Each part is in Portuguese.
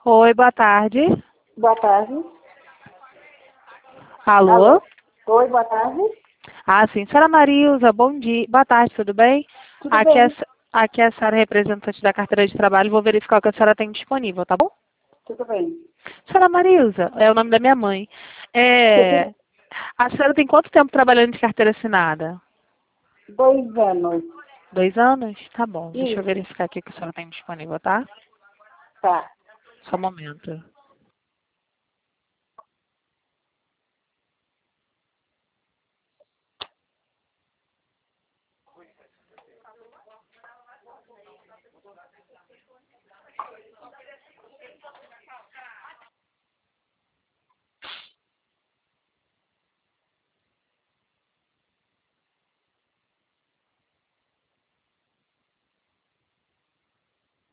Oi, boa tarde. Boa tarde. Alô? Alô? Oi, boa tarde. Ah, sim. Senhora Marilza, bom dia. Boa tarde, tudo bem? Tudo Aqui bem? aqui é a senhora representante da carteira de trabalho. Vou verificar o que a senhora tem disponível, tá bom? Tudo bem. Senhora Marilza, é o nome da minha mãe. A senhora tem quanto tempo trabalhando de carteira assinada? 2 anos. 2 anos? Tá bom. Deixa eu Isso, verificar aqui o que a senhora tem disponível, tá? tá. Só um momento.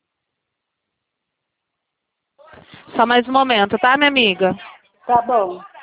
Só mais um momento, tá, minha amiga? Tá bom.